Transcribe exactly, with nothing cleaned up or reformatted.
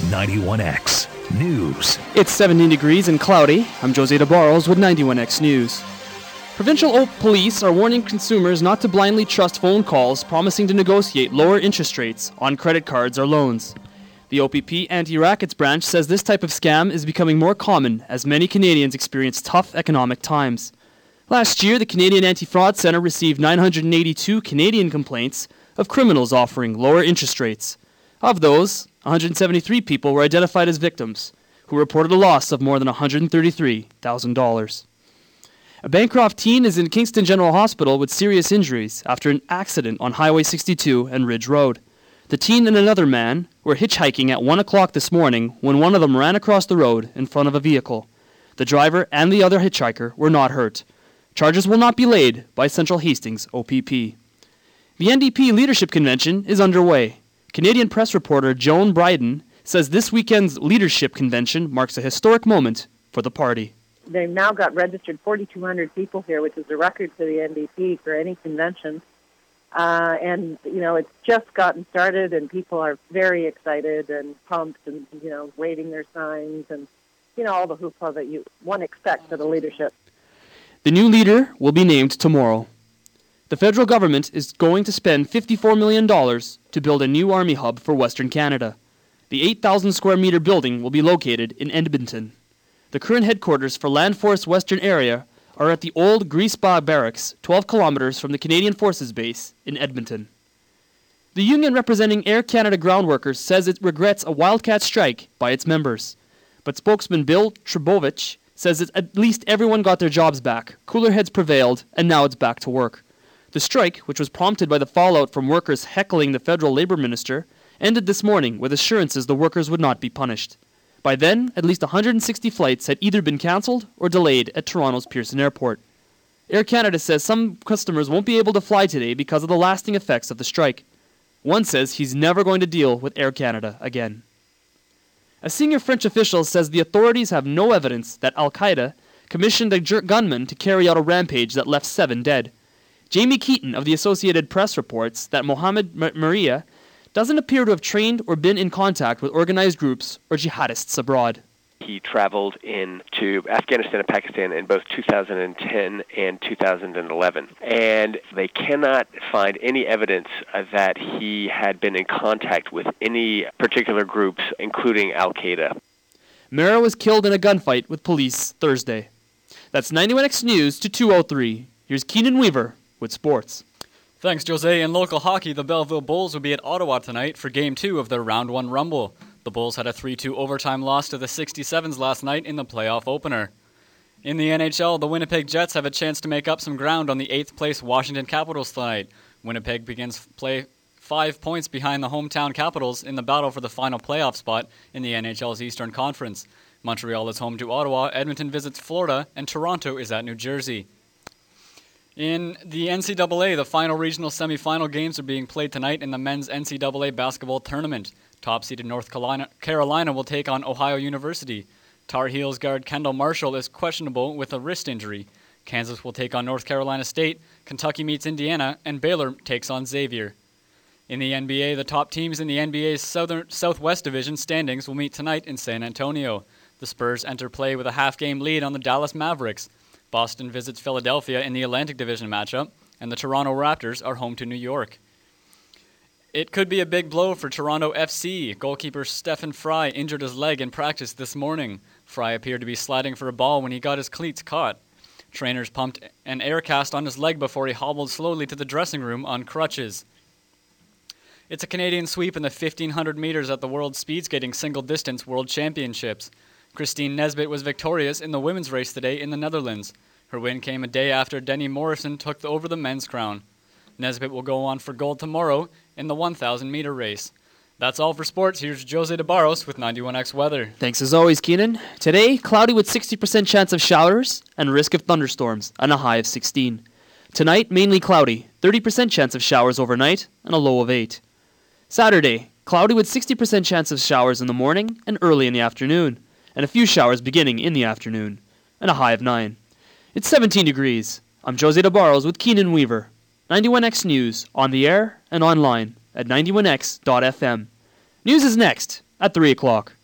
ninety-one X News. It's seventeen degrees and cloudy. I'm Jose DeBarros with ninety-one X News. Provincial police are warning consumers not to blindly trust phone calls promising to negotiate lower interest rates on credit cards or loans. The O P P Anti-Rackets branch says this type of scam is becoming more common as many Canadians experience tough economic times. Last year, the Canadian Anti-Fraud Centre received nine hundred eighty-two Canadian complaints of criminals offering lower interest rates. Of those, one hundred seventy-three people were identified as victims, who reported a loss of more than one hundred thirty-three thousand dollars. A Bancroft teen is in Kingston General Hospital with serious injuries after an accident on Highway sixty-two and Ridge Road. The teen and another man were hitchhiking at one o'clock this morning when one of them ran across the road in front of a vehicle. The driver and the other hitchhiker were not hurt. Charges will not be laid by Central Hastings O P P. The N D P Leadership Convention is underway. Canadian press reporter Joan Bryden says this weekend's leadership convention marks a historic moment for the party. They've now got registered forty-two hundred people here, which is a record for the N D P for any convention. Uh, and, you know, it's just gotten started, and people are very excited and pumped and, you know, waving their signs and, you know, all the hoopla that you one expects of the leadership. The new leader will be named tomorrow. The federal government is going to spend fifty-four million dollars to build a new army hub for Western Canada. The eight thousand square meter building will be located in Edmonton. The current headquarters for Land Force Western Area are at the old Griesbach Barracks, twelve kilometers from the Canadian Forces Base in Edmonton. The union representing Air Canada ground workers says it regrets a wildcat strike by its members. But spokesman Bill Trubovich says that at least everyone got their jobs back, cooler heads prevailed, and now it's back to work. The strike, which was prompted by the fallout from workers heckling the federal labor minister, ended this morning with assurances the workers would not be punished. By then, at least one hundred sixty flights had either been cancelled or delayed at Toronto's Pearson Airport. Air Canada says some customers won't be able to fly today because of the lasting effects of the strike. One says he's never going to deal with Air Canada again. A senior French official says the authorities have no evidence that Al-Qaeda commissioned a gunman to carry out a rampage that left seven dead. Jamie Keaton of the Associated Press reports that Mohammed M- Maria doesn't appear to have trained or been in contact with organized groups or jihadists abroad. He traveled into Afghanistan and Pakistan in both two thousand ten and two thousand eleven. And they cannot find any evidence uh, that he had been in contact with any particular groups, including Al-Qaeda. Mara was killed in a gunfight with police Thursday. That's ninety-one X News to two oh three. Here's Keenan Weaver with sports. Thanks, Jose. In local hockey, the Belleville Bulls will be at Ottawa tonight for Game two of their Round one Rumble. The Bulls had a three two overtime loss to the sixty-sevens last night in the playoff opener. In the N H L, the Winnipeg Jets have a chance to make up some ground on the eighth place Washington Capitals tonight. Winnipeg begins play five points behind the hometown Capitals in the battle for the final playoff spot in the N H L's Eastern Conference. Montreal is home to Ottawa, Edmonton visits Florida, and Toronto is at New Jersey. In the N C double A, the final regional semifinal games are being played tonight in the men's N C double A basketball tournament. Top-seeded North Carolina, Carolina will take on Ohio University. Tar Heels guard Kendall Marshall is questionable with a wrist injury. Kansas will take on North Carolina State, Kentucky meets Indiana, and Baylor takes on Xavier. In the N B A, the top teams in the N B A's Southern Southwest Division standings will meet tonight in San Antonio. The Spurs enter play with a half-game lead on the Dallas Mavericks. Boston visits Philadelphia in the Atlantic Division matchup, and the Toronto Raptors are home to New York. It could be a big blow for Toronto F C. Goalkeeper Stephen Fry injured his leg in practice this morning. Fry appeared to be sliding for a ball when he got his cleats caught. Trainers pumped an air cast on his leg before he hobbled slowly to the dressing room on crutches. It's a Canadian sweep in the fifteen hundred meters at the World Speed Skating Single Distance World Championships. Christine Nesbitt was victorious in the women's race today in the Netherlands. Her win came a day after Denny Morrison took the, over the men's crown. Nesbitt will go on for gold tomorrow in the one thousand meter race. That's all for sports. Here's Jose DeBarros with ninety-one X Weather. Thanks as always, Keenan. Today, cloudy with sixty percent chance of showers and risk of thunderstorms and a high of sixteen. Tonight, mainly cloudy, thirty percent chance of showers overnight and a low of eight. Saturday, cloudy with sixty percent chance of showers in the morning and early in the afternoon, and a few showers beginning in the afternoon, and a high of nine. It's seventeen degrees. I'm Jose DeBarros with Keenan Weaver. ninety-one X News, on the air and online at ninety-one x dot f m. News is next. at three o'clock.